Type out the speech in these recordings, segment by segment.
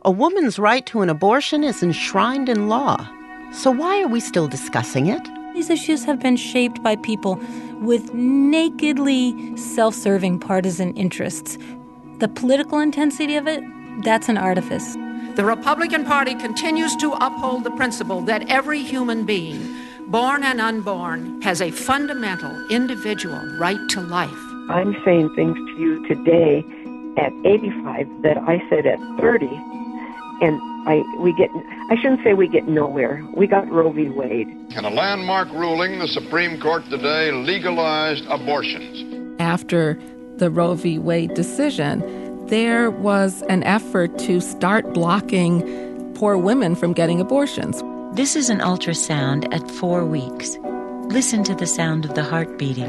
A woman's right to an abortion is enshrined in law. So why are we still discussing it? These issues have been shaped by people with nakedly self-serving partisan interests. The political intensity of it, that's an artifice. The Republican Party continues to uphold the principle that every human being, born and unborn, has a fundamental individual right to life. I'm saying things to you today at 85 that I said at 30, and I shouldn't say we get nowhere. We got Roe v. Wade. In a landmark ruling, the Supreme Court today legalized abortions. After the Roe v. Wade decision, there was an effort to start blocking poor women from getting abortions. This is an ultrasound at 4 weeks. Listen to the sound of the heart beating.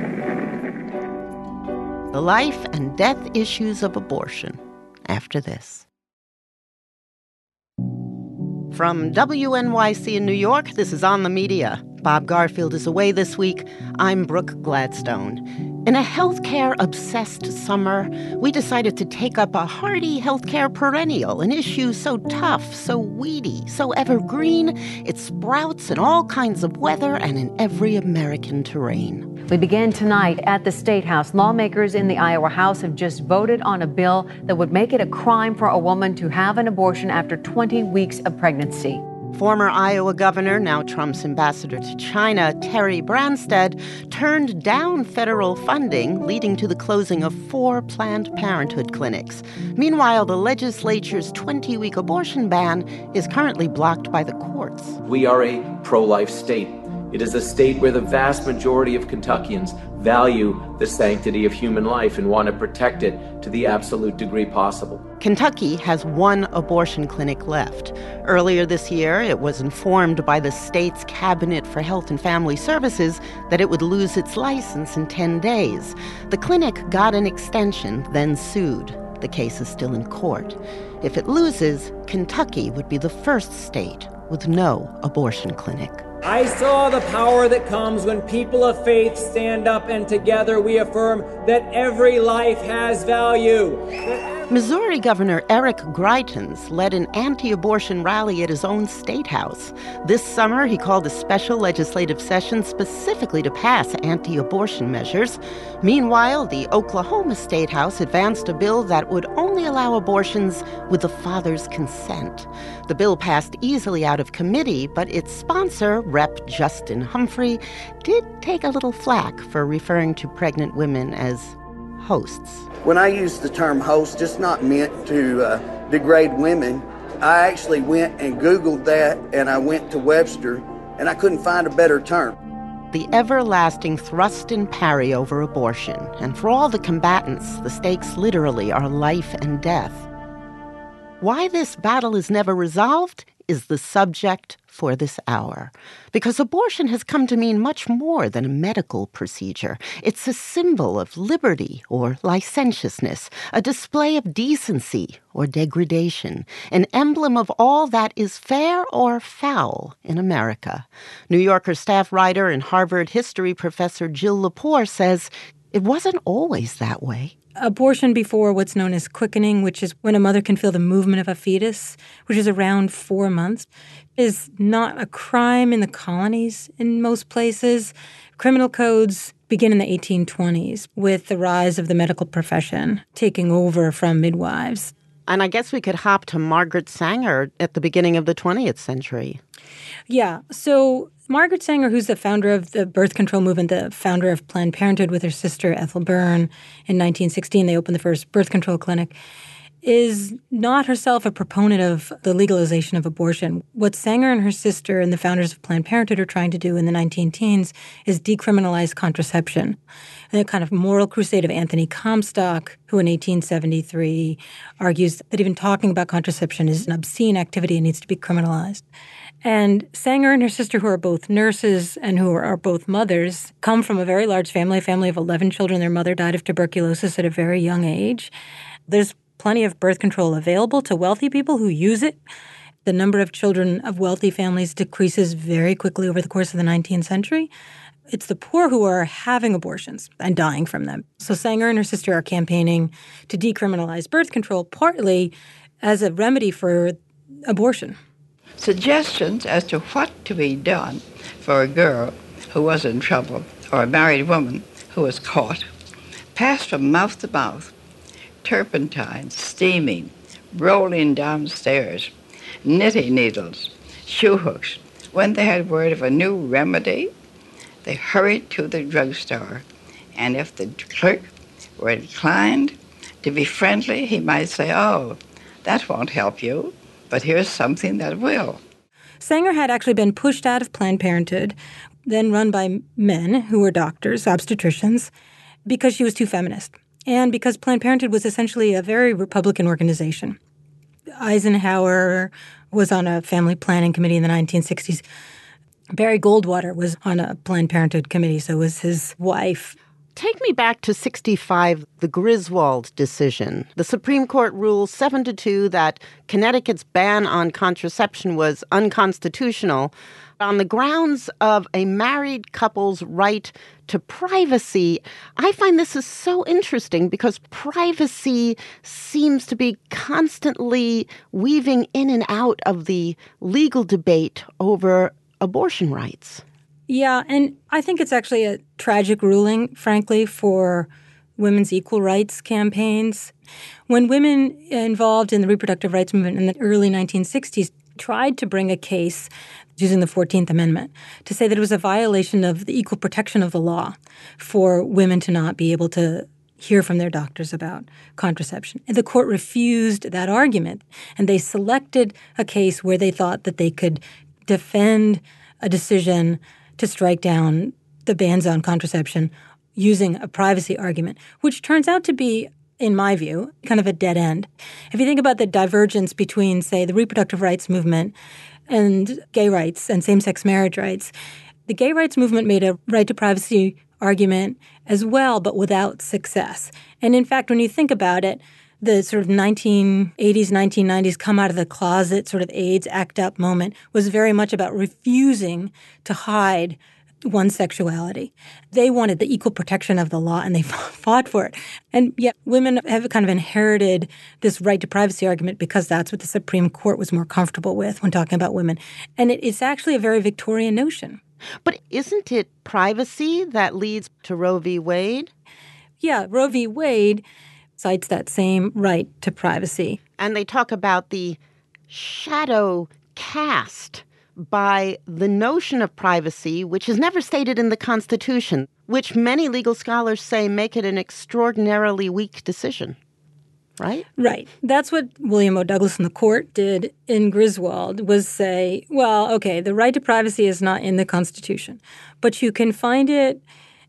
The life and death issues of abortion after this. From WNYC in New York, this is On the Media. Bob Garfield is away this week. I'm Brooke Gladstone. In a healthcare-obsessed summer, we decided to take up a hearty healthcare perennial, an issue so tough, so weedy, so evergreen, it sprouts in all kinds of weather and in every American terrain. We begin tonight at the State House. Lawmakers in the Iowa House have just voted on a bill that would make it a crime for a woman to have an abortion after 20 weeks of pregnancy. Former Iowa governor, now Trump's ambassador to China, Terry Branstad, turned down federal funding, leading to the closing of 4 Planned Parenthood clinics. Meanwhile, the legislature's 20-week abortion ban is currently blocked by the courts. We are a pro-life state. It is a state where the vast majority of Kentuckians value the sanctity of human life and want to protect it to the absolute degree possible. Kentucky has 1 abortion clinic left. Earlier this year, it was informed by the state's Cabinet for Health and Family Services that it would lose its license in 10 days. The clinic got an extension, then sued. The case is still in court. If it loses, Kentucky would be the first state with no abortion clinic. I saw the power that comes when people of faith stand up and together we affirm that every life has value. Missouri Governor Eric Greitens led an anti-abortion rally at his own state house. This summer, he called a special legislative session specifically to pass anti-abortion measures. Meanwhile, the Oklahoma State House advanced a bill that would only allow abortions with the father's consent. The bill passed easily out of committee, but its sponsor, Rep. Justin Humphrey, did take a little flack for referring to pregnant women as hosts. When I use the term host, it's not meant to degrade women. I actually went and Googled that, and I went to Webster, and I couldn't find a better term. The everlasting thrust and parry over abortion. And for all the combatants, the stakes literally are life and death. Why this battle is never resolved is the subject for this hour. Because abortion has come to mean much more than a medical procedure. It's a symbol of liberty or licentiousness, a display of decency or degradation, an emblem of all that is fair or foul in America. New Yorker staff writer and Harvard history professor Jill Lepore says it wasn't always that way. Abortion before what's known as quickening, which is when a mother can feel the movement of a fetus, which is around 4 months, is not a crime in the colonies in most places. Criminal codes begin in the 1820s with the rise of the medical profession taking over from midwives. And I guess we could hop to Margaret Sanger at the beginning of the 20th century. Yeah, so Margaret Sanger, who's the founder of the birth control movement, the founder of Planned Parenthood with her sister Ethel Byrne in 1916, they opened the first birth control clinic, is not herself a proponent of the legalization of abortion. What Sanger and her sister and the founders of Planned Parenthood are trying to do in the 19-teens is decriminalize contraception. And the kind of moral crusade of Anthony Comstock, who in 1873 argues that even talking about contraception is an obscene activity and needs to be criminalized. And Sanger and her sister, who are both nurses and who are both mothers, come from a very large family, a family of 11 children. Their mother died of tuberculosis at a very young age. There's plenty of birth control available to wealthy people who use it. The number of children of wealthy families decreases very quickly over the course of the 19th century. It's the poor who are having abortions and dying from them. So Sanger and her sister are campaigning to decriminalize birth control, partly as a remedy for abortion. Suggestions as to what to be done for a girl who was in trouble or a married woman who was caught passed from mouth to mouth. Turpentine, steaming, rolling downstairs, knitting needles, shoe hooks. When they had word of a new remedy, they hurried to the drugstore. And if the clerk were inclined to be friendly, he might say, "Oh, that won't help you, but here's something that will." Sanger had actually been pushed out of Planned Parenthood, then run by men who were doctors, obstetricians, because she was too feminist, and because Planned Parenthood was essentially a very Republican organization. Eisenhower was on a family planning committee in the 1960s. Barry Goldwater was on a Planned Parenthood committee, so was his wife. Take me back to 1965, the Griswold decision. The Supreme Court ruled 7-2 that Connecticut's ban on contraception was unconstitutional on the grounds of a married couple's right to privacy. I find this is so interesting because privacy seems to be constantly weaving in and out of the legal debate over abortion rights. Yeah, and I think it's actually a tragic ruling, frankly, for women's equal rights campaigns. When women involved in the reproductive rights movement in the early 1960s tried to bring a case using the 14th Amendment to say that it was a violation of the equal protection of the law for women to not be able to hear from their doctors about contraception. And the court refused that argument, and they selected a case where they thought that they could defend a decision to strike down the bans on contraception using a privacy argument, which turns out to be, in my view, kind of a dead end. If you think about the divergence between, say, the reproductive rights movement and gay rights and same-sex marriage rights, the gay rights movement made a right to privacy argument as well, but without success. And in fact, when you think about it, the sort of 1980s, 1990s come out of the closet sort of AIDS ACT UP moment was very much about refusing to hide one's sexuality. They wanted the equal protection of the law, and they fought for it. And yet women have kind of inherited this right to privacy argument because that's what the Supreme Court was more comfortable with when talking about women. And it's actually a very Victorian notion. But isn't it privacy that leads to Roe v. Wade? Yeah, Roe v. Wade cites that same right to privacy. And they talk about the shadow cast by the notion of privacy, which is never stated in the Constitution, which many legal scholars say make it an extraordinarily weak decision. Right? Right. That's what William O. Douglas and the court did in Griswold, was say, well, okay, the right to privacy is not in the Constitution, but you can find it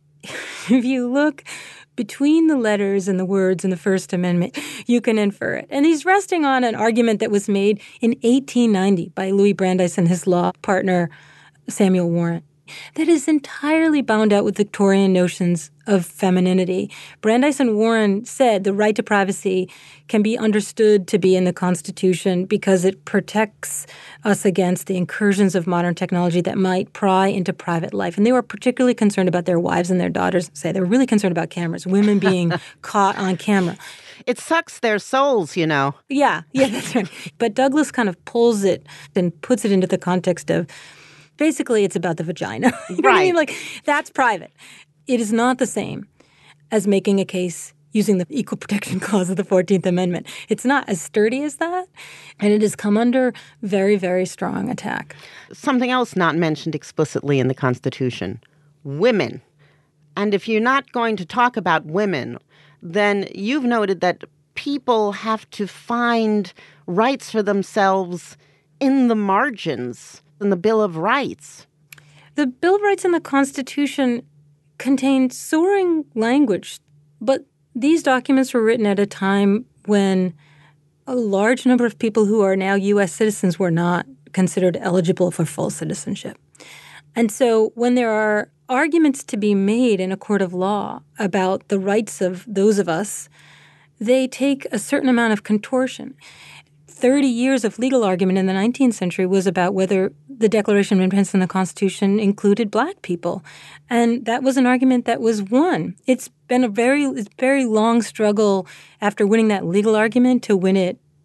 if you look between the letters and the words in the First Amendment, you can infer it. And he's resting on an argument that was made in 1890 by Louis Brandeis and his law partner, Samuel Warren, that is entirely bound out with Victorian notions of femininity. Brandeis and Warren said the right to privacy can be understood to be in the Constitution because it protects us against the incursions of modern technology that might pry into private life. And they were particularly concerned about their wives and their daughters. Say they were really concerned about cameras, women being caught on camera. It sucks their souls, you know. Yeah, that's right. But Douglas kind of pulls it and puts it into the context of basically, it's about the vagina. You know what I mean? Like, that's private. It is not the same as making a case using the Equal Protection Clause of the 14th Amendment. It's not as sturdy as that, and it has come under very, very strong attack. Something else not mentioned explicitly in the Constitution, women. And if you're not going to talk about women, then you've noted that people have to find rights for themselves in the margins in the Bill of Rights. The Bill of Rights and the Constitution contain soaring language, but these documents were written at a time when a large number of people who are now U.S. citizens were not considered eligible for full citizenship. And so when there are arguments to be made in a court of law about the rights of those of us, they take a certain amount of contortion. 30 years of legal argument in the 19th century was about whether the Declaration of Independence and the Constitution included black people. And that was an argument that was won. It's been a very long struggle after winning that legal argument to win it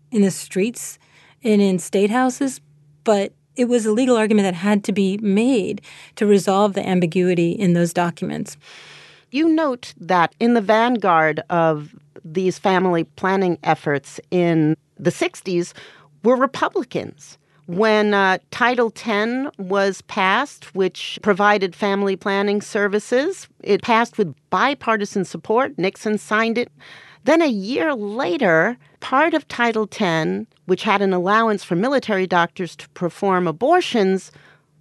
in the streets and in state houses, but it was a legal argument that had to be made to resolve the ambiguity in those documents. You note that in the vanguard of these family planning efforts in the 60s were Republicans. When Title X was passed, which provided family planning services, it passed with bipartisan support. Nixon signed it. Then a year later, part of Title X, which had an allowance for military doctors to perform abortions,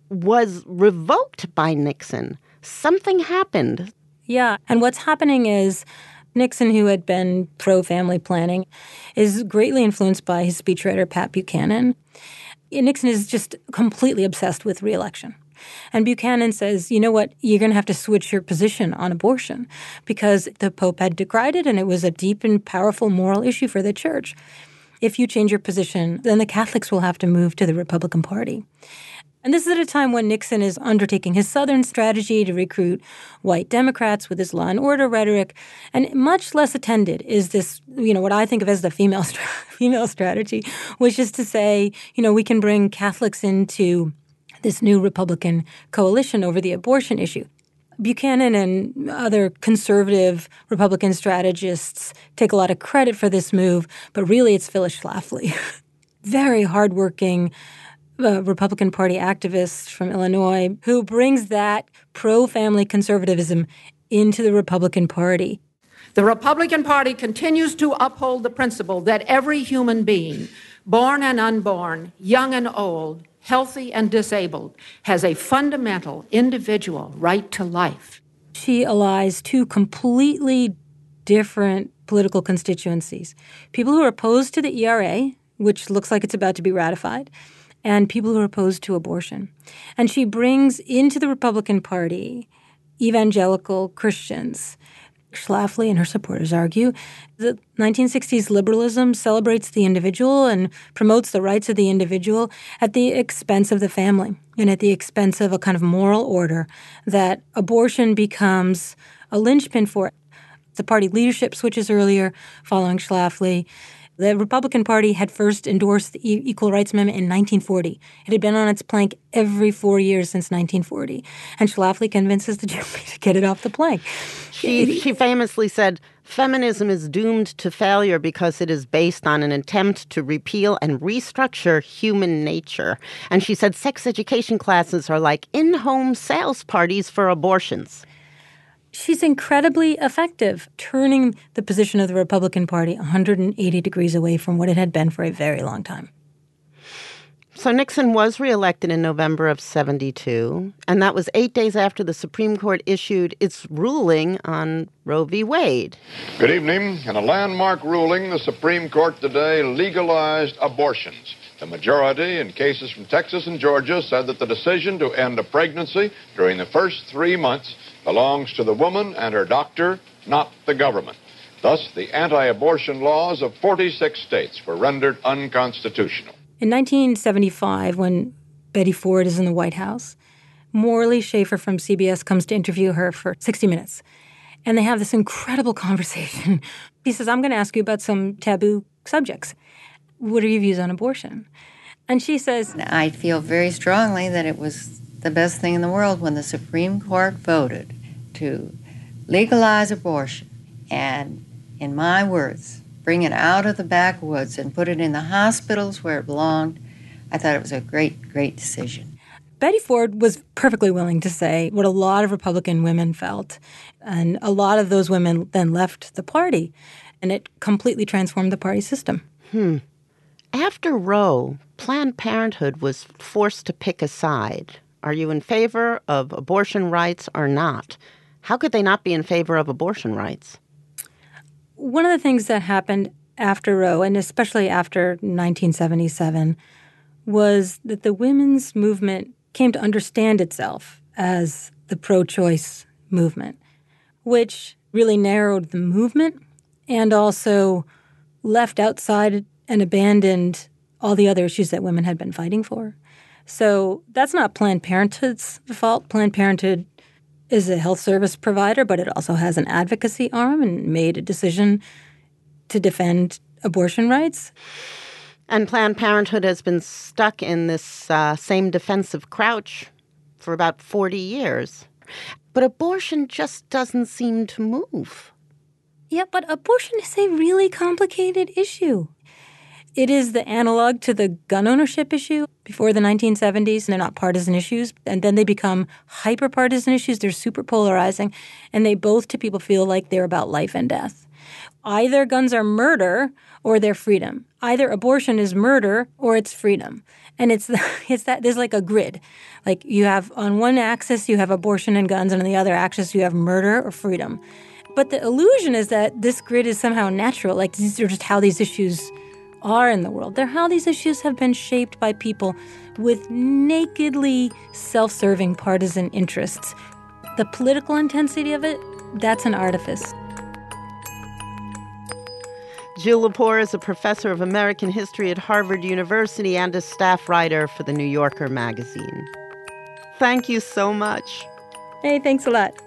was revoked by Nixon. Something happened. Yeah, and what's happening is Nixon, who had been pro-family planning, is greatly influenced by his speechwriter, Pat Buchanan. Nixon is just completely obsessed with re-election. And Buchanan says, you know what, you're going to have to switch your position on abortion because the Pope had decried it and it was a deep and powerful moral issue for the church. If you change your position, then the Catholics will have to move to the Republican Party. And this is at a time when Nixon is undertaking his Southern strategy to recruit white Democrats with his law and order rhetoric. And much less attended is this, what I think of as the female strategy, which is to say, we can bring Catholics into this new Republican coalition over the abortion issue. Buchanan and other conservative Republican strategists take a lot of credit for this move, but really it's Phyllis Schlafly, very hardworking Republican Party activist from Illinois who brings that pro-family conservatism into the Republican Party. The Republican Party continues to uphold the principle that every human being, born and unborn, young and old, healthy and disabled, has a fundamental individual right to life. She allies two completely different political constituencies. People who are opposed to the ERA, which looks like it's about to be ratified, and people who are opposed to abortion. And she brings into the Republican Party evangelical Christians. Schlafly and her supporters argue that 1960s liberalism celebrates the individual and promotes the rights of the individual at the expense of the family and at the expense of a kind of moral order that abortion becomes a linchpin for. The party leadership switches earlier following Schlafly. The Republican Party had first endorsed the Equal Rights Amendment in 1940. It had been on its plank every 4 years since 1940. And Schlafly convinces the jury to get it off the plank. She famously said, feminism is doomed to failure because it is based on an attempt to repeal and restructure human nature. And she said sex education classes are like in-home sales parties for abortions. She's incredibly effective, turning the position of the Republican Party 180 degrees away from what it had been for a very long time. So Nixon was reelected in November of 1972, and that was 8 days after the Supreme Court issued its ruling on Roe v. Wade. Good evening. In a landmark ruling, the Supreme Court today legalized abortions. The majority in cases from Texas and Georgia said that the decision to end a pregnancy during the first 3 months belongs to the woman and her doctor, not the government. Thus, the anti-abortion laws of 46 states were rendered unconstitutional. In 1975, when Betty Ford is in the White House, Morley Schaefer from CBS comes to interview her for 60 Minutes. And they have this incredible conversation. He says, I'm going to ask you about some taboo subjects. What are your views on abortion? And she says, I feel very strongly that it was the best thing in the world when the Supreme Court voted to legalize abortion and, in my words, bring it out of the backwoods and put it in the hospitals where it belonged. I thought it was a great, great decision. Betty Ford was perfectly willing to say what a lot of Republican women felt. And a lot of those women then left the party. And it completely transformed the party system. After Roe, Planned Parenthood was forced to pick a side. Are you in favor of abortion rights or not? How could they not be in favor of abortion rights? One of the things that happened after Roe, and especially after 1977, was that the women's movement came to understand itself as the pro-choice movement, which really narrowed the movement and also left outside and abandoned all the other issues that women had been fighting for. So that's not Planned Parenthood's fault. Planned Parenthood is a health service provider, but it also has an advocacy arm and made a decision to defend abortion rights. And Planned Parenthood has been stuck in this same defensive crouch for about 40 years. But abortion just doesn't seem to move. Yeah, but abortion is a really complicated issue. It is the analog to the gun ownership issue before the 1970s. They're not partisan issues. And then they become hyper-partisan issues. They're super polarizing. And they both, to people, feel like they're about life and death. Either guns are murder or they're freedom. Either abortion is murder or it's freedom. And it's that there's like a grid. Like you have on one axis, you have abortion and guns, and on the other axis, you have murder or freedom. But the illusion is that this grid is somehow natural. Like these are just how these issues are in the world. They're how these issues have been shaped by people with nakedly self-serving partisan interests. The political intensity of it, that's an artifice. Jill Lepore is a professor of American history at Harvard University and a staff writer for The New Yorker magazine. Thank you so much. Hey, thanks a lot.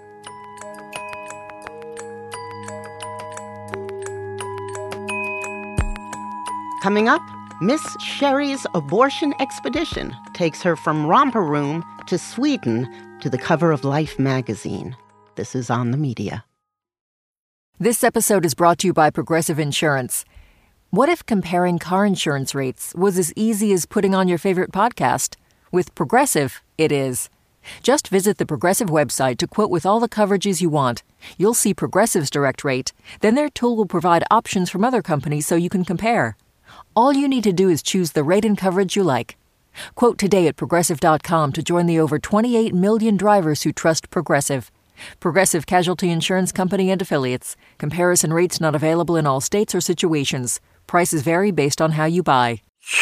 Coming up, Miss Sherry's abortion expedition takes her from Romper Room to Sweden to the cover of Life magazine. This is On the Media. This episode is brought to you by Progressive Insurance. What if comparing car insurance rates was as easy as putting on your favorite podcast? With Progressive, it is. Just visit the Progressive website to quote with all the coverages you want. You'll see Progressive's direct rate. Then their tool will provide options from other companies so you can compare. All you need to do is choose the rate and coverage you like. Quote today at Progressive.com to join the over 28 million drivers who trust Progressive. Progressive Casualty Insurance Company and Affiliates. Comparison rates not available in all states or situations. Prices vary based on how you buy.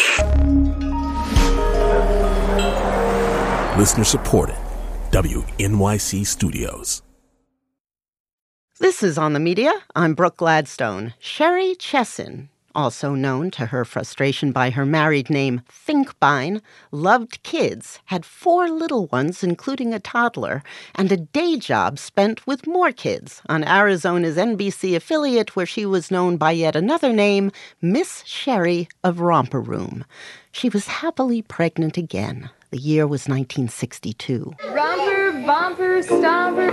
Listener supported. WNYC Studios. This is On the Media. I'm Brooke Gladstone. Sherry Chesson, also known to her frustration by her married name Finkbein, loved kids, had 4 little ones, including a toddler, and a day job spent with more kids on Arizona's NBC affiliate, where she was known by yet another name, Miss Sherry of Romper Room. She was happily pregnant again. The year was 1962. Romper, bumper, stomper,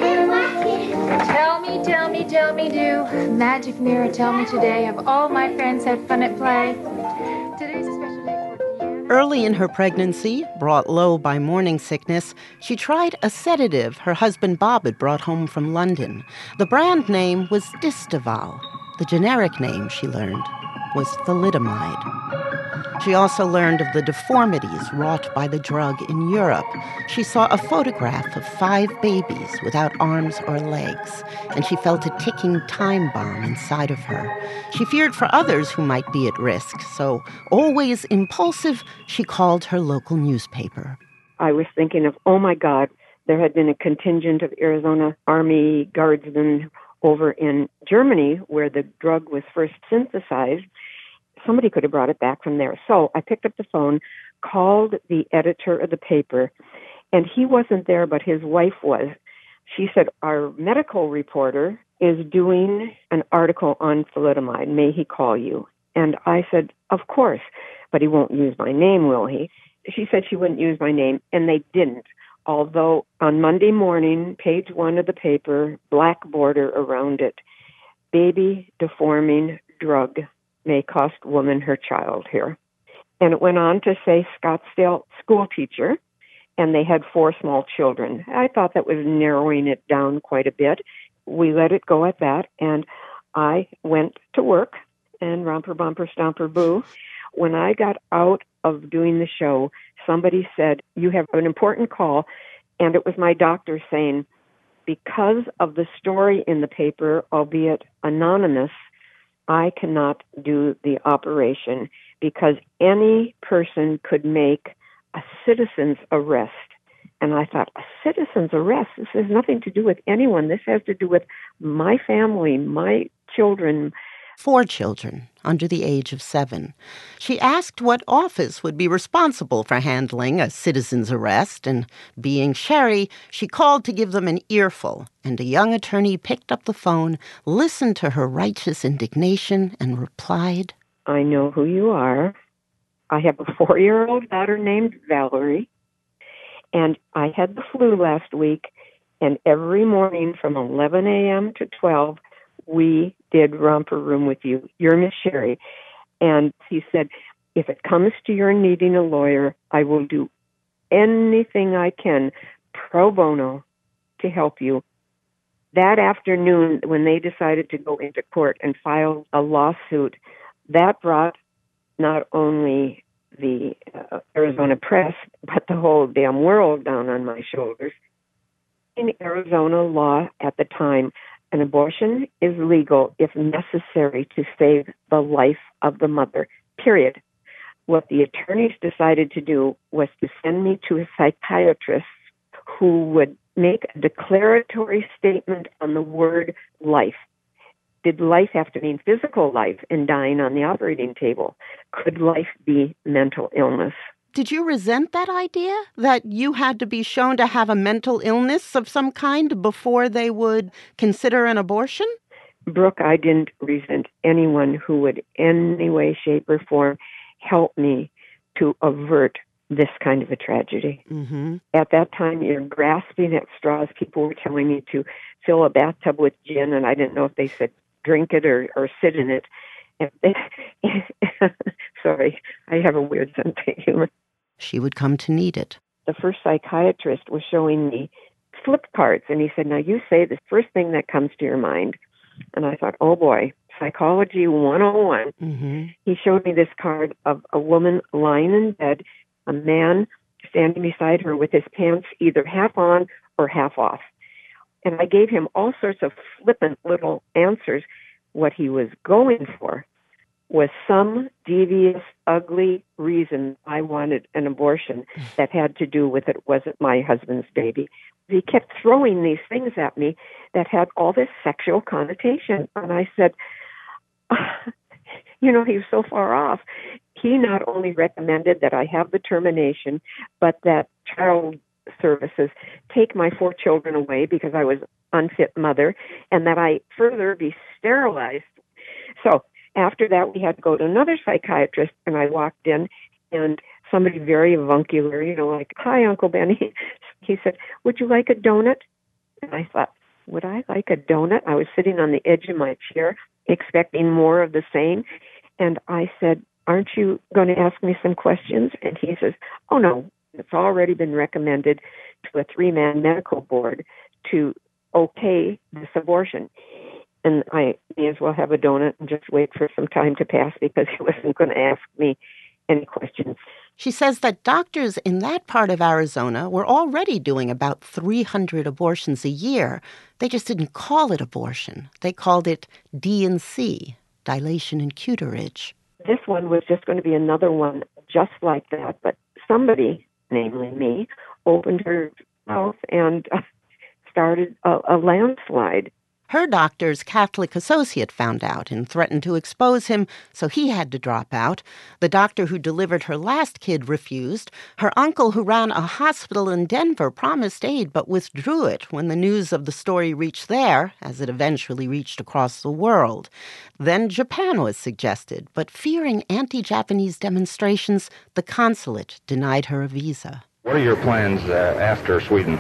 tell me, do. Magic mirror, tell me today. Have all my friends had fun at play? Today's a special day for... Early in her pregnancy, brought low by morning sickness, she tried a sedative her husband Bob had brought home from London. The brand name was Distaval. The generic name, she learned, was thalidomide. She also learned of the deformities wrought by the drug in Europe. She saw a photograph of 5 babies without arms or legs, and she felt a ticking time bomb inside of her. She feared for others who might be at risk, so, always impulsive, she called her local newspaper. I was thinking of, oh my God, there had been a contingent of Arizona Army Guardsmen over in Germany where the drug was first synthesized. Somebody could have brought it back from there. So I picked up the phone, called the editor of the paper, and he wasn't there, but his wife was. She said, our medical reporter is doing an article on thalidomide. May he call you? And I said, of course, but he won't use my name, will he? She said she wouldn't use my name, and they didn't. Although on Monday morning, page 1 of the paper, black border around it, baby deforming drug may cost woman her child here. And it went on to say Scottsdale school teacher, and they had 4 small children. I thought that was narrowing it down quite a bit. We let it go at that, and I went to work, and romper, bumper, stomper, boo. When I got out of doing the show, somebody said, you have an important call, and it was my doctor saying, because of the story in the paper, albeit anonymous, I cannot do the operation because any person could make a citizen's arrest. And I thought, a citizen's arrest? This has nothing to do with anyone. This has to do with my family, my children. 4 children under the age of 7. She asked what office would be responsible for handling a citizen's arrest, and being Sherry, she called to give them an earful, and a young attorney picked up the phone, listened to her righteous indignation, and replied, I know who you are. I have a 4-year-old daughter named Valerie, and I had the flu last week, and every morning from 11 a.m. to 12, we did Romper Room with you. You're Miss Sherry. And he said, if it comes to your needing a lawyer, I will do anything I can pro bono to help you. That afternoon, when they decided to go into court and file a lawsuit, that brought not only the Arizona press, but the whole damn world down on my shoulders. In Arizona law at the time, an abortion is legal if necessary to save the life of the mother, period. What the attorneys decided to do was to send me to a psychiatrist who would make a declaratory statement on the word life. Did life have to mean physical life and dying on the operating table? Could life be mental illness? Did you resent that idea, that you had to be shown to have a mental illness of some kind before they would consider an abortion? Brooke, I didn't resent anyone who would in any way, shape, or form help me to avert this kind of a tragedy. Mm-hmm. At that time, you're grasping at straws. People were telling me to fill a bathtub with gin, and I didn't know if they said drink it or sit in it. Sorry, I have a weird sense of humor. She would come to need it. The first psychiatrist was showing me flip cards, and he said, now you say the first thing that comes to your mind. And I thought, oh boy, Psychology 101. Mm-hmm. He showed me this card of a woman lying in bed, a man standing beside her with his pants either half on or half off. And I gave him all sorts of flippant little answers. What he was going for was some devious, ugly reason I wanted an abortion that had to do with it wasn't my husband's baby. He kept throwing these things at me that had all this sexual connotation. And I said, he was so far off. He not only recommended that I have the termination, but that child services take my 4 children away because I was unfit mother, and that I further be sterilized. So after that, we had to go to another psychiatrist, and I walked in, and somebody very avuncular, like, hi, Uncle Benny. He said, would you like a donut? And I thought, would I like a donut? I was sitting on the edge of my chair, expecting more of the same. And I said, aren't you going to ask me some questions? And he says, oh, no, it's already been recommended to a 3-man medical board to okay this abortion. And I may as well have a donut and just wait for some time to pass because he wasn't going to ask me any questions. She says that doctors in that part of Arizona were already doing about 300 abortions a year. They just didn't call it abortion. They called it D&C, dilation and curettage. This one was just going to be another one just like that, but somebody, namely me, opened her mouth and started a landslide. Her doctor's Catholic associate found out and threatened to expose him, so he had to drop out. The doctor who delivered her last kid refused. Her uncle, who ran a hospital in Denver, promised aid but withdrew it when the news of the story reached there, as it eventually reached across the world. Then Japan was suggested, but fearing anti-Japanese demonstrations, the consulate denied her a visa. What are your plans after Sweden?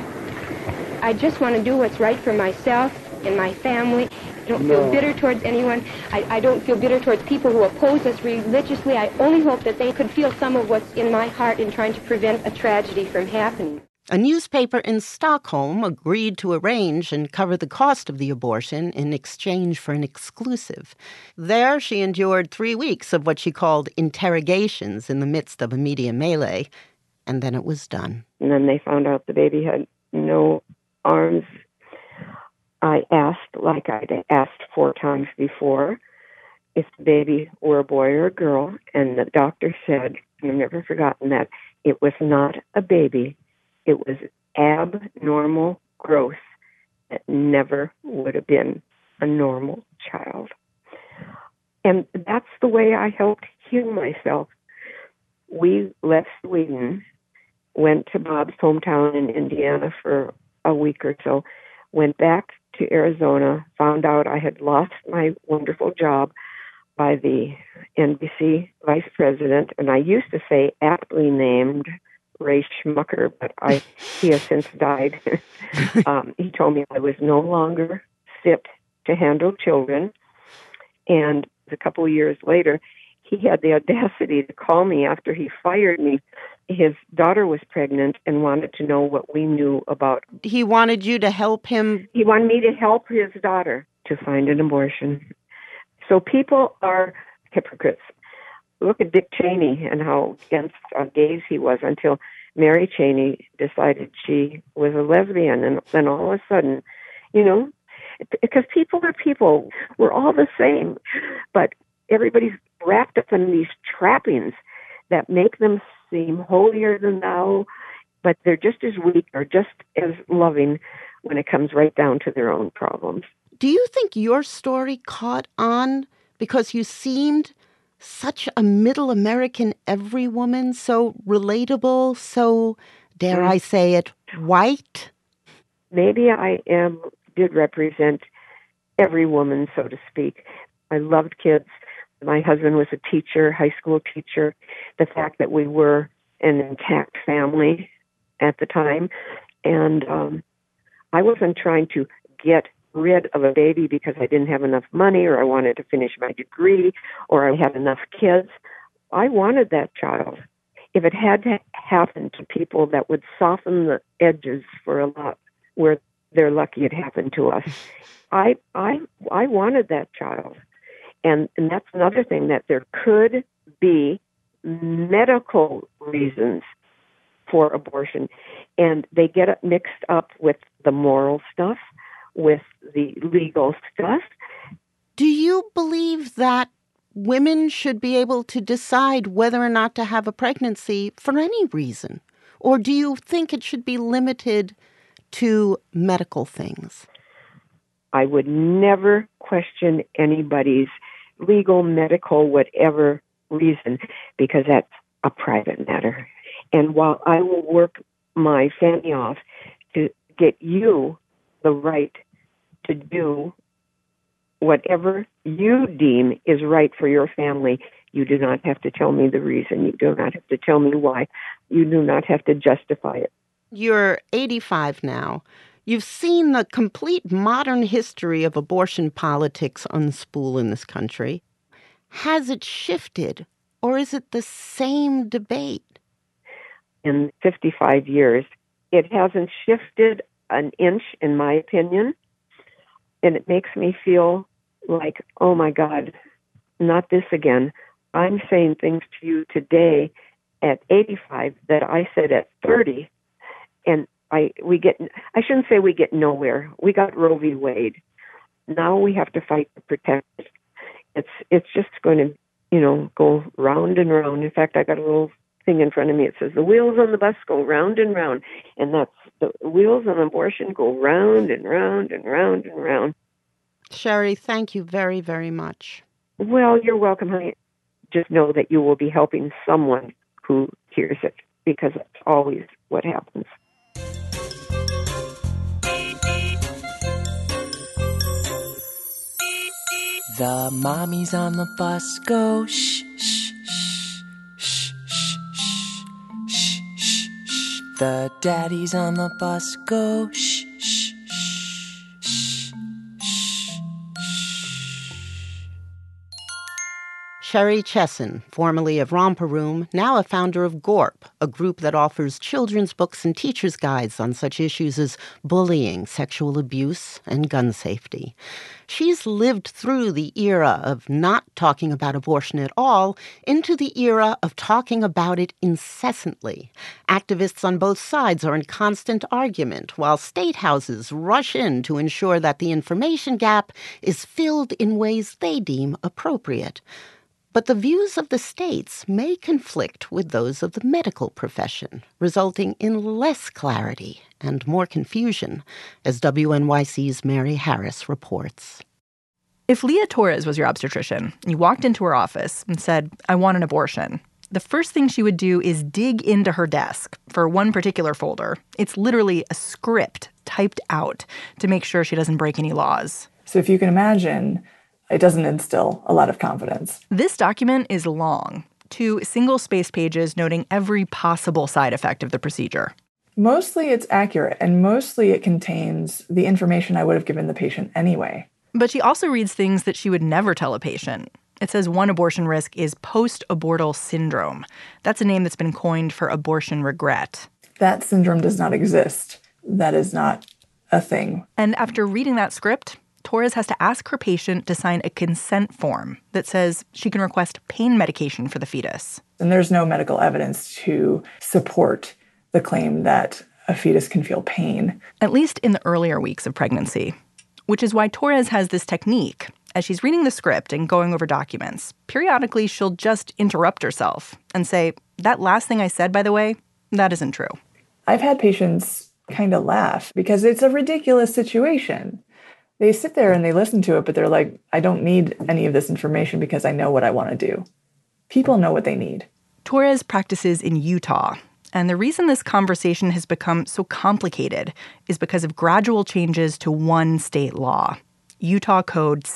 I just want to do what's right for myself and my family. I don't feel bitter towards anyone. I don't feel bitter towards people who oppose us religiously. I only hope that they could feel some of what's in my heart in trying to prevent a tragedy from happening. A newspaper in Stockholm agreed to arrange and cover the cost of the abortion in exchange for an exclusive. There, she endured 3 weeks of what she called interrogations in the midst of a media melee, and then it was done. And then they found out the baby had no arms. I asked, like I'd asked 4 times before, if the baby were a boy or a girl, and the doctor said, and I've never forgotten that, it was not a baby. It was abnormal growth that never would have been a normal child. And that's the way I helped heal myself. We left Sweden, went to Bob's hometown in Indiana for a week or so, went back to Arizona, found out I had lost my wonderful job. by the NBC vice president, and I used to say aptly named Ray Schmucker, but he has since died. He told me I was no longer fit to handle children, and a couple of years later, he had the audacity to call me after he fired me. His daughter was pregnant and wanted to know what we knew about. He wanted you to help him? He wanted me to help his daughter to find an abortion. So people are hypocrites. Look at Dick Cheney and how against gays he was until Mary Cheney decided she was a lesbian. And then all of a sudden, because people are people. We're all the same. But everybody's wrapped up in these trappings that make them seem holier than thou, but they're just as weak or just as loving when it comes right down to their own problems. Do you think your story caught on because you seemed such a middle American every woman, so relatable, so, dare I say it, white? Maybe I did represent every woman, so to speak. I loved kids. My husband was a teacher, high school teacher. The fact that we were an intact family at the time. And I wasn't trying to get rid of a baby because I didn't have enough money or I wanted to finish my degree or I had enough kids. I wanted that child. If it had to happen to people that would soften the edges for a lot where they're lucky it happened to us, I wanted that child. And that's another thing, that there could be medical reasons for abortion. And they get it mixed up with the moral stuff, with the legal stuff. Do you believe that women should be able to decide whether or not to have a pregnancy for any reason? Or do you think it should be limited to medical things? I would never question anybody's legal, medical, whatever reason, because that's a private matter. And while I will work my family off to get you the right to do whatever you deem is right for your family, you do not have to tell me the reason. You do not have to tell me why. You do not have to justify it. You're 85 now. You've seen the complete modern history of abortion politics unspool in this country. Has it shifted, or is it the same debate? In 55 years, it hasn't shifted an inch, in my opinion, and it makes me feel like, oh my God, not this again. I'm saying things to you today at 85 that I said at 30, and I shouldn't say we get nowhere. We got Roe v. Wade. Now we have to fight to protect it. It's just going to, go round and round. In fact, I got a little thing in front of me. It says the wheels on the bus go round and round, and that's the wheels on abortion go round and round and round and round. Sherry, thank you very, very much. Well, you're welcome, honey. Just know that you will be helping someone who hears it, because that's always what happens. The mommies on the bus go shh, shh, shh, shh, shh, shh, shh, shh, shh. The daddies on the bus go shh, shh, shh, shh, shh, shh. Sherry Chesson, formerly of Romper Room, now a founder of GORP, a group that offers children's books and teacher's guides on such issues as bullying, sexual abuse, and gun safety. She's lived through the era of not talking about abortion at all into the era of talking about it incessantly. Activists on both sides are in constant argument, while state houses rush in to ensure that the information gap is filled in ways they deem appropriate. But the views of the states may conflict with those of the medical profession, resulting in less clarity and more confusion, as WNYC's Mary Harris reports. If Leah Torres was your obstetrician, and you walked into her office and said, "I want an abortion," the first thing she would do is dig into her desk for one particular folder. It's literally a script typed out to make sure she doesn't break any laws. So if you can imagine it doesn't instill a lot of confidence. This document is long, 2 single-spaced pages noting every possible side effect of the procedure. Mostly it's accurate, and mostly it contains the information I would have given the patient anyway. But she also reads things that she would never tell a patient. It says one abortion risk is post-abortal syndrome. That's a name that's been coined for abortion regret. That syndrome does not exist. That is not a thing. And after reading that script, Torres has to ask her patient to sign a consent form that says she can request pain medication for the fetus. And there's no medical evidence to support the claim that a fetus can feel pain. At least in the earlier weeks of pregnancy. Which is why Torres has this technique. As she's reading the script and going over documents, periodically she'll just interrupt herself and say, that last thing I said, by the way, that isn't true. I've had patients kind of laugh because it's a ridiculous situation. They sit there and they listen to it, but they're like, I don't need any of this information because I know what I want to do. People know what they need. Torres practices in Utah. And the reason this conversation has become so complicated is because of gradual changes to one state law, Utah Code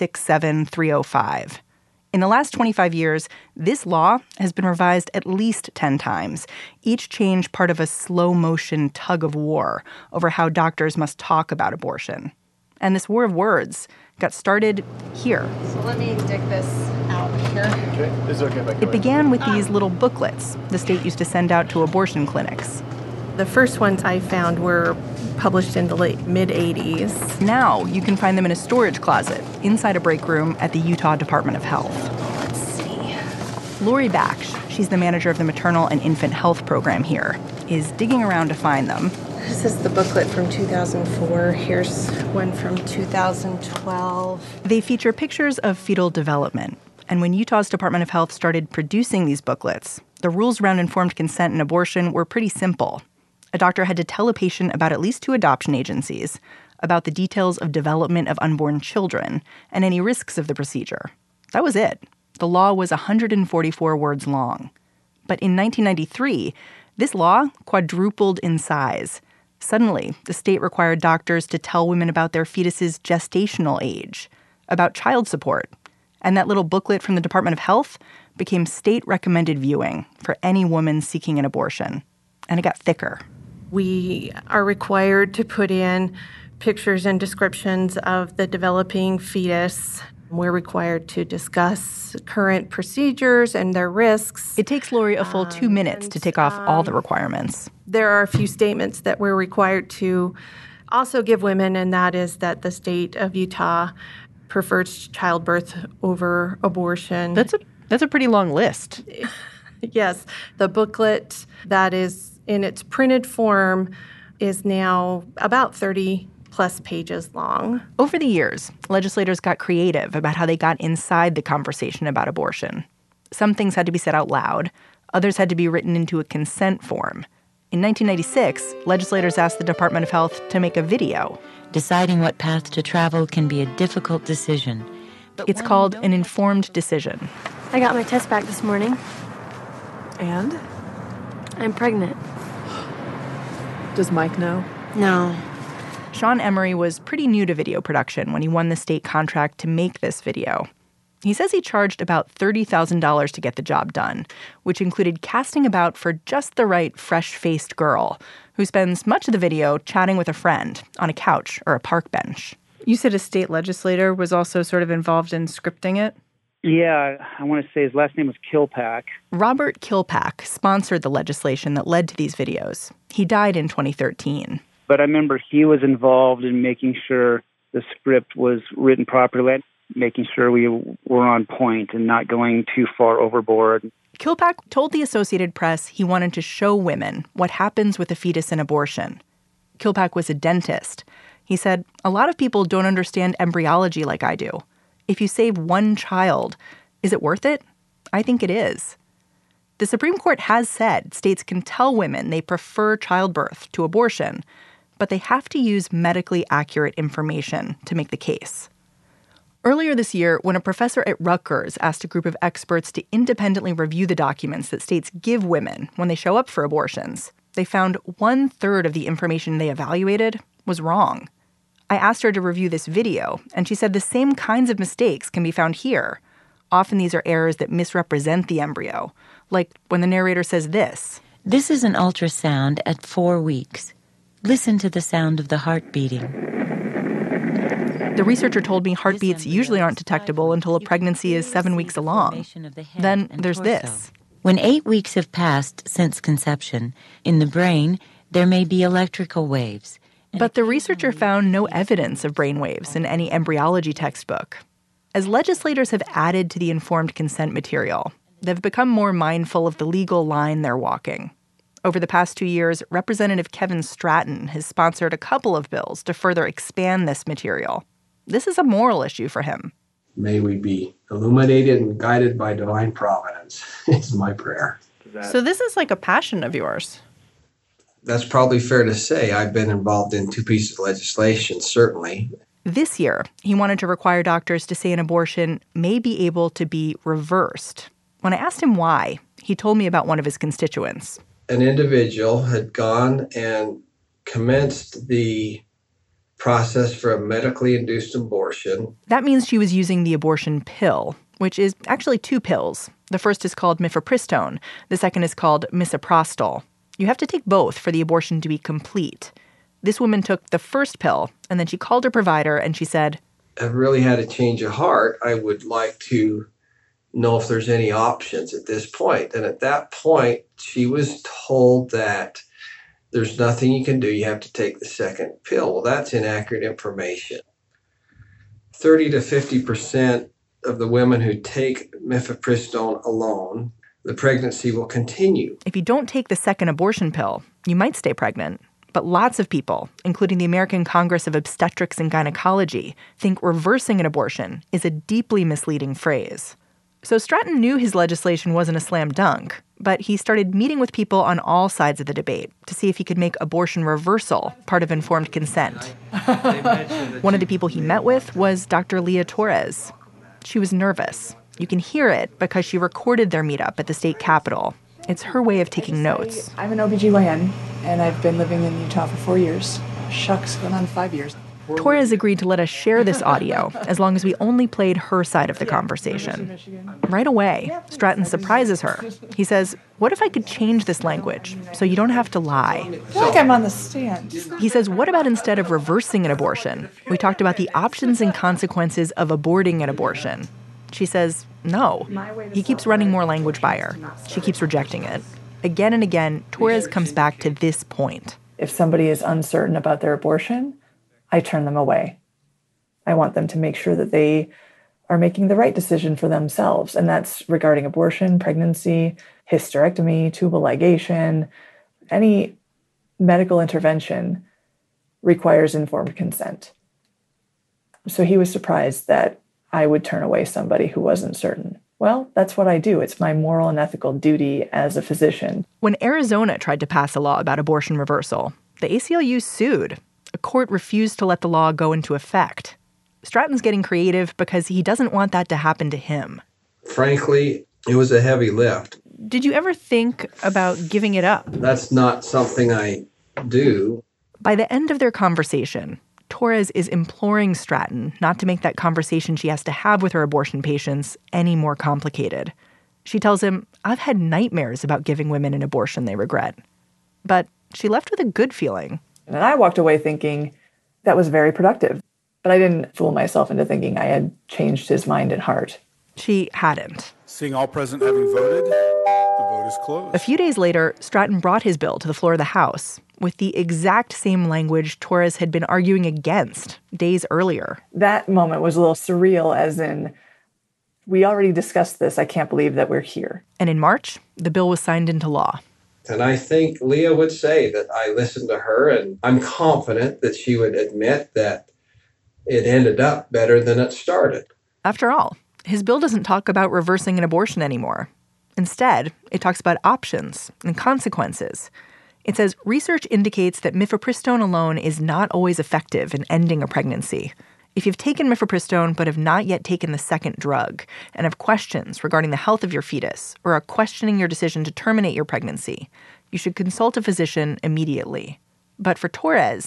767305. In the last 25 years, this law has been revised at least 10 times, each change part of a slow-motion tug of war over how doctors must talk about abortion. And this war of words got started here. So let me dig this out here. Okay. Is it okay? It began with these little booklets the state used to send out to abortion clinics. The first ones I found were published in the late mid-'80s. Now you can find them in a storage closet inside a break room at the Utah Department of Health. Let's see. Lori Baksh, she's the manager of the maternal and infant health program here, is digging around to find them. This is the booklet from 2004. Here's one from 2012. They feature pictures of fetal development. And when Utah's Department of Health started producing these booklets, the rules around informed consent and abortion were pretty simple. A doctor had to tell a patient about at least 2 adoption agencies, about the details of development of unborn children, and any risks of the procedure. That was it. The law was 144 words long. But in 1993, this law quadrupled in size. Suddenly, the state required doctors to tell women about their fetus's gestational age, about child support. And that little booklet from the Department of Health became state-recommended viewing for any woman seeking an abortion. And it got thicker. We are required to put in pictures and descriptions of the developing fetus. We're required to discuss current procedures and their risks. It takes Lori a full 2 minutes to tick off all the requirements. There are a few statements that we're required to also give women, and that is that the state of Utah prefers childbirth over abortion. That's a pretty long list. Yes. The booklet that is in its printed form is now about 30-plus pages long. Over the years, legislators got creative about how they got inside the conversation about abortion. Some things had to be said out loud. Others had to be written into a consent form. In 1996, legislators asked the Department of Health to make a video. Deciding what path to travel can be a difficult decision. It's called an informed decision. I got my test back this morning. And? I'm pregnant. Does Mike know? No. Sean Emery was pretty new to video production when he won the state contract to make this video. He says he charged about $30,000 to get the job done, which included casting about for just the right fresh-faced girl who spends much of the video chatting with a friend on a couch or a park bench. You said a state legislator was also sort of involved in scripting it? Yeah, I want to say his last name was Kilpack. Robert Kilpack sponsored the legislation that led to these videos. He died in 2013. But I remember he was involved in making sure the script was written properly, making sure we were on point and not going too far overboard. Kilpack told the Associated Press he wanted to show women what happens with a fetus in abortion. Kilpack was a dentist. He said, a lot of people don't understand embryology like I do. If you save one child, is it worth it? I think it is. The Supreme Court has said states can tell women they prefer childbirth to abortion, but they have to use medically accurate information to make the case. Earlier this year, when a professor at Rutgers asked a group of experts to independently review the documents that states give women when they show up for abortions, they found 1/3 of the information they evaluated was wrong. I asked her to review this video, and she said the same kinds of mistakes can be found here. Often these are errors that misrepresent the embryo, like when the narrator says this. This is an ultrasound at 4 weeks. Listen to the sound of the heart beating. The researcher told me heartbeats usually aren't detectable until a pregnancy is 7 weeks along. Then there's this. When 8 weeks have passed since conception, in the brain, there may be electrical waves. But the researcher found no evidence of brain waves in any embryology textbook. As legislators have added to the informed consent material, they've become more mindful of the legal line they're walking. Over the past 2 years, Representative Kevin Stratton has sponsored a couple of bills to further expand this material. This is a moral issue for him. May we be illuminated and guided by divine providence, is my prayer. So this is like a passion of yours. That's probably fair to say. I've been involved in 2 pieces of legislation, certainly. This year, he wanted to require doctors to say an abortion may be able to be reversed. When I asked him why, he told me about one of his constituents. An individual had gone and commenced the process for a medically induced abortion. That means she was using the abortion pill, which is actually 2 pills. The first is called mifepristone. The second is called misoprostol. You have to take both for the abortion to be complete. This woman took the first pill, and then she called her provider, and she said, I've really had a change of heart. I would like to know if there's any options at this point. And at that point, she was told that there's nothing you can do. You have to take the second pill. Well, that's inaccurate information. 30 to 50% of the women who take mifepristone alone, the pregnancy will continue. If you don't take the second abortion pill, you might stay pregnant. But lots of people, including the American Congress of Obstetrics and Gynecology, think reversing an abortion is a deeply misleading phrase. So Stratton knew his legislation wasn't a slam dunk, but he started meeting with people on all sides of the debate to see if he could make abortion reversal part of informed consent. One of the people he met with was Dr. Leah Torres. She was nervous. You can hear it because she recorded their meetup at the state capitol. It's her way of taking notes. I'm an OBGYN, and I've been living in Utah for 4 years. Shucks, going on 5 years. Torres agreed to let us share this audio as long as we only played her side of the conversation. Right away, Stratton surprises her. He says, what if I could change this language so you don't have to lie? I feel like I'm on the stand. He says, what about instead of reversing an abortion? We talked about the options and consequences of aborting an abortion. She says, no. He keeps running more language by her. She keeps rejecting it. Again and again, Torres comes back to this point. If somebody is uncertain about their abortion, I turn them away. I want them to make sure that they are making the right decision for themselves. And that's regarding abortion, pregnancy, hysterectomy, tubal ligation. Any medical intervention requires informed consent. So he was surprised that I would turn away somebody who wasn't certain. Well, that's what I do. It's my moral and ethical duty as a physician. When Arizona tried to pass a law about abortion reversal, the ACLU sued. A court refused to let the law go into effect. Stratton's getting creative because he doesn't want that to happen to him. Frankly, it was a heavy lift. Did you ever think about giving it up? That's not something I do. By the end of their conversation, Torres is imploring Stratton not to make that conversation she has to have with her abortion patients any more complicated. She tells him, I've had nightmares about giving women an abortion they regret. But she left with a good feeling. And I walked away thinking that was very productive. But I didn't fool myself into thinking I had changed his mind and heart. She hadn't. Seeing all present having voted, the vote is closed. A few days later, Stratton brought his bill to the floor of the House with the exact same language Torres had been arguing against days earlier. That moment was a little surreal, as in, we already discussed this. I can't believe that we're here. And in March, the bill was signed into law. And I think Leah would say that I listened to her, and I'm confident that she would admit that it ended up better than it started. After all, his bill doesn't talk about reversing an abortion anymore. Instead, it talks about options and consequences. It says research indicates that mifepristone alone is not always effective in ending a pregnancy. If you've taken mifepristone but have not yet taken the second drug and have questions regarding the health of your fetus or are questioning your decision to terminate your pregnancy, you should consult a physician immediately. But for Torres,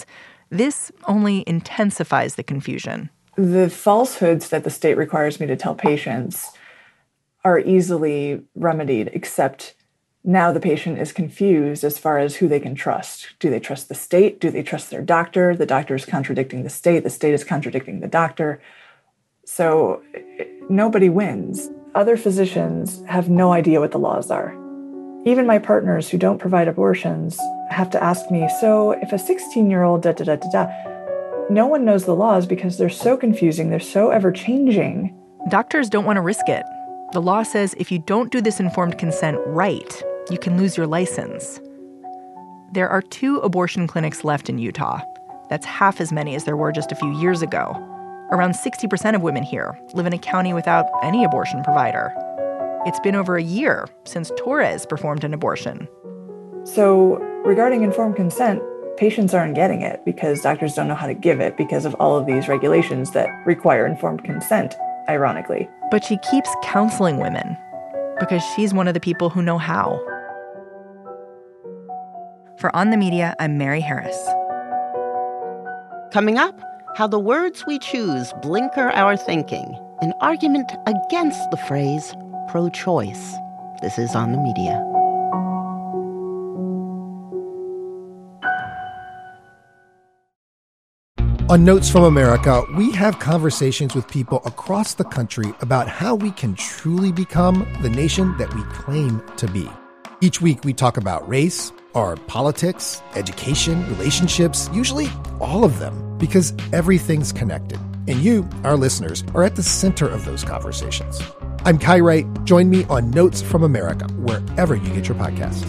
This only intensifies the confusion. The falsehoods that the state requires me to tell patients are easily remedied, except now the patient is confused as far as who they can trust. Do they trust the state? Do they trust their doctor? The doctor is contradicting the state is contradicting the doctor. So nobody wins. Other physicians have no idea what the laws are. Even my partners who don't provide abortions have to ask me, so if a 16-year-old da-da-da-da-da, no one knows the laws because they're so confusing, they're so ever-changing. Doctors don't want to risk it. The law says if you don't do this informed consent right, you can lose your license. There are 2 abortion clinics left in Utah. That's half as many as there were just a few years ago. Around 60% of women here live in a county without any abortion provider. It's been over a year since Torres performed an abortion. So regarding informed consent, patients aren't getting it because doctors don't know how to give it because of all of these regulations that require informed consent, ironically. But she keeps counseling women because she's one of the people who know how. For On the Media, I'm Mary Harris. Coming up, how the words we choose blinker our thinking. An argument against the phrase pro-choice. This is On the Media. On Notes from America, we have conversations with people across the country about how we can truly become the nation that we claim to be. Each week we talk about race, our politics, education, relationships, usually all of them, because everything's connected. And you, our listeners, are at the center of those conversations. I'm Kai Wright. Join me on Notes from America, wherever you get your podcasts.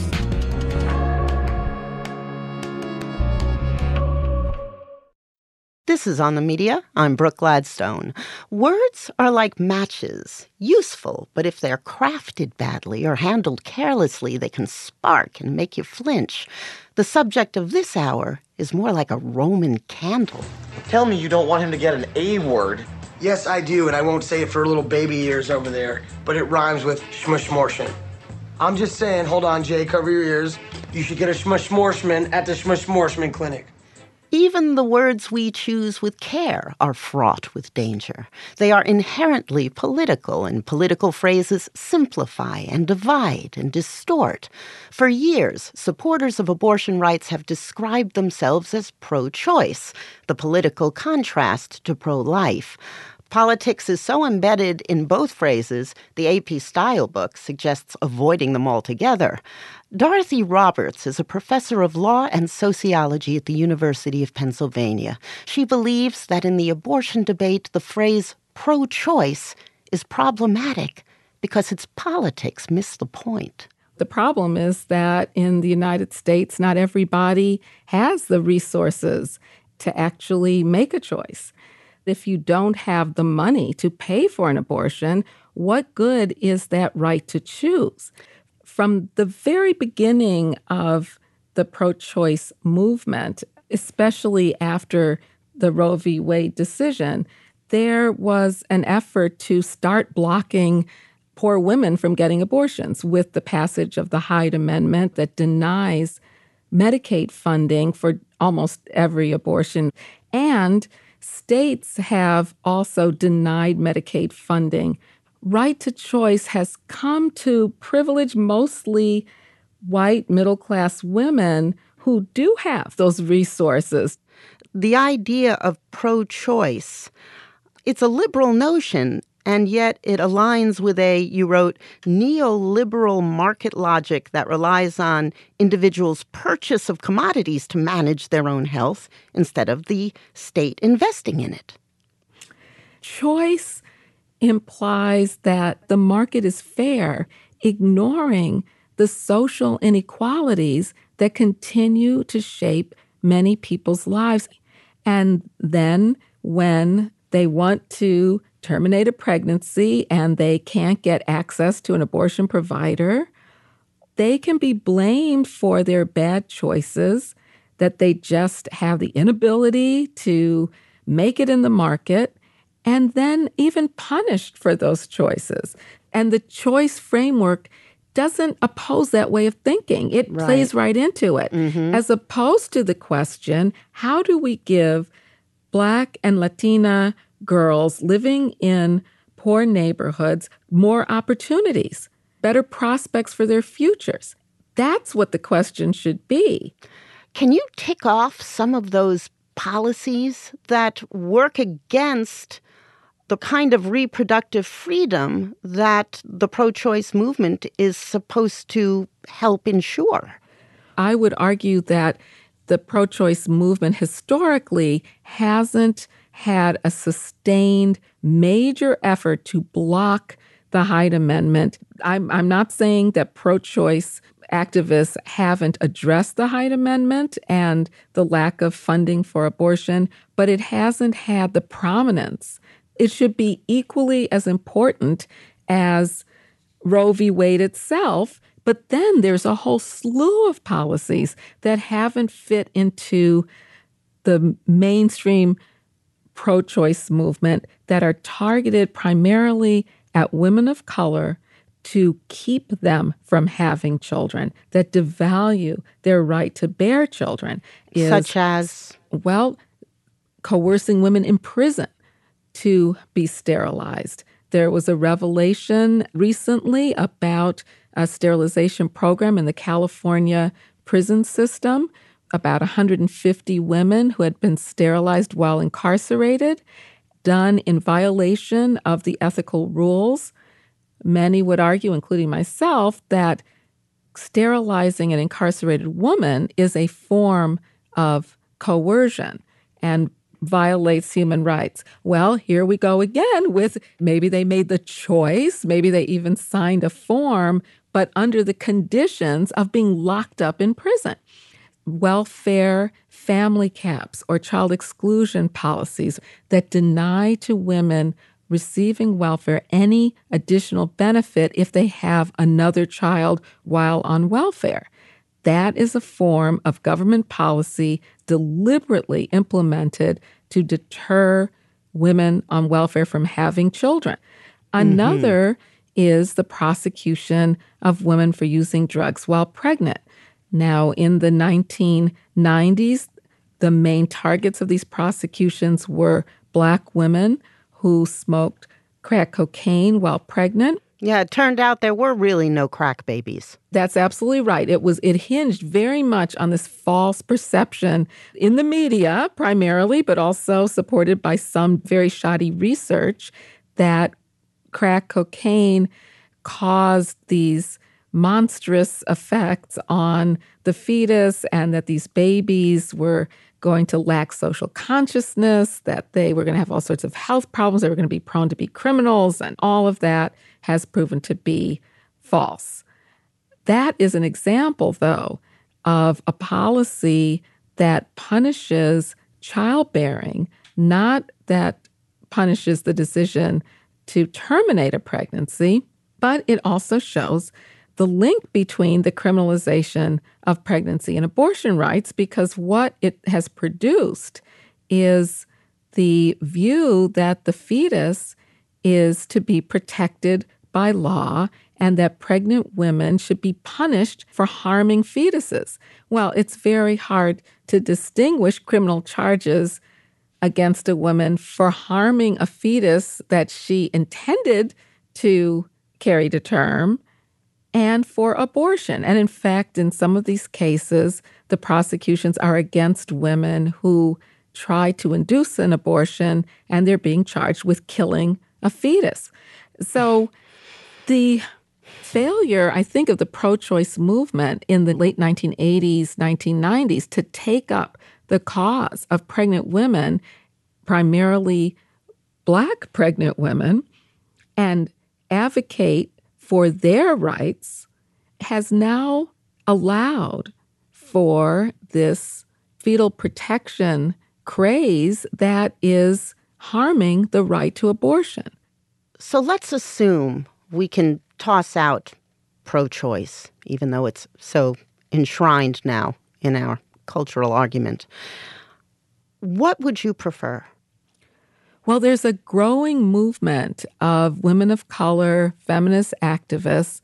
This is On the Media. I'm Brooke Gladstone. Words are like matches, useful, but if they're crafted badly or handled carelessly, they can spark and make you flinch. The subject of this hour is more like a Roman candle. Tell me you don't want him to get an A word. Yes, I do, and I won't say it for little baby ears over there, but it rhymes with shmushmorshman. I'm just saying, hold on, Jay, cover your ears. You should get a shmushmorshman at the shmushmorshman clinic. Even the words we choose with care are fraught with danger. They are inherently political, and political phrases simplify and divide and distort. For years, supporters of abortion rights have described themselves as pro-choice, the political contrast to pro-life. Politics is so embedded in both phrases, the AP Style book suggests avoiding them altogether. Dorothy Roberts is a professor of law and sociology at the University of Pennsylvania. She believes that in the abortion debate, the phrase pro-choice is problematic because its politics miss the point. The problem is that in the United States, not everybody has the resources to actually make a choice. If you don't have the money to pay for an abortion, what good is that right to choose? From the very beginning of the pro-choice movement, especially after the Roe v. Wade decision, there was an effort to start blocking poor women from getting abortions with the passage of the Hyde Amendment that denies Medicaid funding for almost every abortion. And states have also denied Medicaid funding. Right to choice has come to privilege mostly white middle-class women who do have those resources. The idea of pro-choice, it's a liberal notion, and yet it aligns with you wrote, neoliberal market logic that relies on individuals' purchase of commodities to manage their own health instead of the state investing in it. Choice implies that the market is fair, ignoring the social inequalities that continue to shape many people's lives. And then when they want to terminate a pregnancy and they can't get access to an abortion provider, they can be blamed for their bad choices, that they just have the inability to make it in the market, and then even punished for those choices. And the choice framework doesn't oppose that way of thinking. It plays right into it. As opposed to the question, how do we give Black and Latina girls living in poor neighborhoods more opportunities, better prospects for their futures? That's what the question should be. Can you tick off some of those policies that work against the kind of reproductive freedom that the pro-choice movement is supposed to help ensure? I would argue that the pro-choice movement historically hasn't had a sustained major effort to block the Hyde Amendment. I'm not saying that pro-choice activists haven't addressed the Hyde Amendment and the lack of funding for abortion, but it hasn't had the prominence. It should be equally as important as Roe v. Wade itself, but then there's a whole slew of policies that haven't fit into the mainstream pro-choice movement that are targeted primarily at women of color to keep them from having children, that devalue their right to bear children. Such as? Well, coercing women in prison to be sterilized. There was a revelation recently about a sterilization program in the California prison system, about 150 women who had been sterilized while incarcerated, done in violation of the ethical rules. Many would argue, including myself, that sterilizing an incarcerated woman is a form of coercion and violates human rights. Well, here we go again with maybe they made the choice, maybe they even signed a form, but under the conditions of being locked up in prison. Welfare, family caps, or child exclusion policies that deny to women receiving welfare any additional benefit if they have another child while on welfare. That is a form of government policy deliberately implemented to deter women on welfare from having children. Another is the prosecution of women for using drugs while pregnant. Now, in the 1990s, the main targets of these prosecutions were Black women who smoked crack cocaine while pregnant. Yeah, it turned out there were really no crack babies. That's absolutely right. It hinged very much on this false perception in the media primarily, but also supported by some very shoddy research that crack cocaine caused these monstrous effects on the fetus and that these babies were going to lack social consciousness, that they were going to have all sorts of health problems, they were going to be prone to be criminals, and all of that has proven to be false. That is an example, though, of a policy that punishes childbearing, not that punishes the decision to terminate a pregnancy, but it also shows the link between the criminalization of pregnancy and abortion rights, because what it has produced is the view that the fetus is to be protected by law and that pregnant women should be punished for harming fetuses. Well, it's very hard to distinguish criminal charges against a woman for harming a fetus that she intended to carry to term and for abortion. And in fact, in some of these cases, the prosecutions are against women who try to induce an abortion and they're being charged with killing a fetus. So the failure, I think, of the pro-choice movement in the late 1980s, 1990s to take up the cause of pregnant women, primarily Black pregnant women, and advocate for their rights has now allowed for this fetal protection craze that is harming the right to abortion. So let's assume we can toss out pro-choice, even though it's so enshrined now in our cultural argument. What would you prefer? Well, there's a growing movement of women of color, feminist activists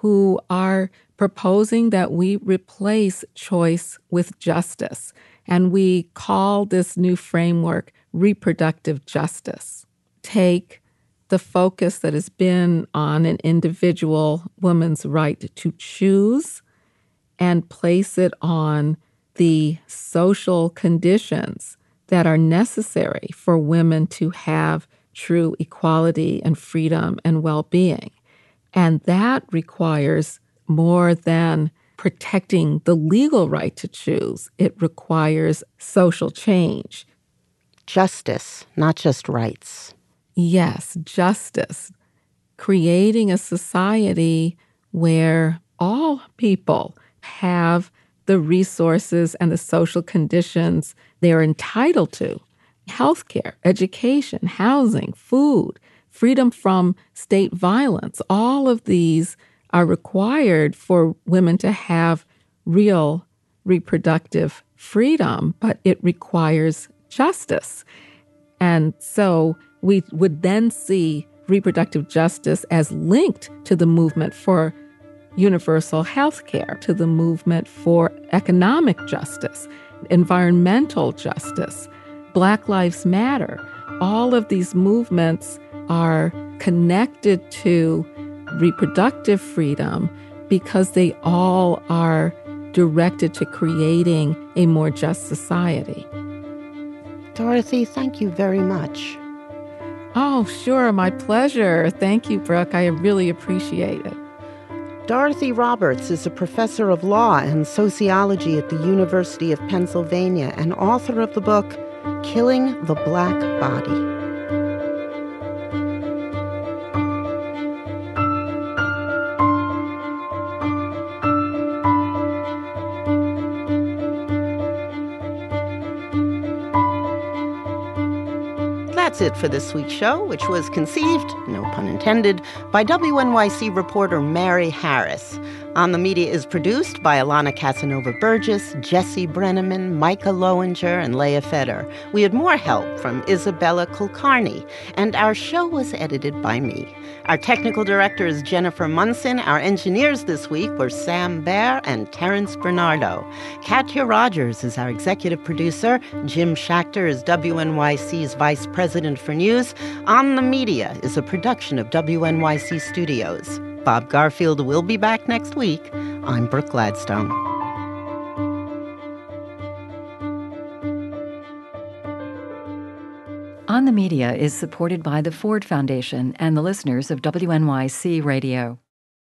who are proposing that we replace choice with justice. And we call this new framework reproductive justice. Take the focus that has been on an individual woman's right to choose and place it on the social conditions that are necessary for women to have true equality and freedom and well-being. And that requires more than protecting the legal right to choose. It requires social change. Justice, not just rights. Yes, justice. Creating a society where all people have the resources and the social conditions they're entitled to. Healthcare, education, housing, food, freedom from state violence. All of these are required for women to have real reproductive freedom, but it requires justice. And so we would then see reproductive justice as linked to the movement for universal health care, to the movement for economic justice, environmental justice, Black Lives Matter. All of these movements are connected to reproductive freedom because they all are directed to creating a more just society. Dorothy, thank you very much. Oh, sure, my pleasure. Thank you, Brooke. I really appreciate it. Dorothy Roberts is a professor of law and sociology at the University of Pennsylvania and author of the book Killing the Black Body. That's it for this week's show, which was conceived, no pun intended, by WNYC reporter Mary Harris. On the Media is produced by Alana Casanova-Burgess, Jesse Brenneman, Micah Lowinger, and Leah Feder. We had more help from Isabella Kulkarni, and our show was edited by me. Our technical director is Jennifer Munson. Our engineers this week were Sam Baer and Terrence Bernardo. Katya Rogers is our executive producer. Jim Schachter is WNYC's vice president for news. On the Media is a production of WNYC Studios. Bob Garfield will be back next week. I'm Brooke Gladstone. On the Media is supported by the Ford Foundation and the listeners of WNYC Radio.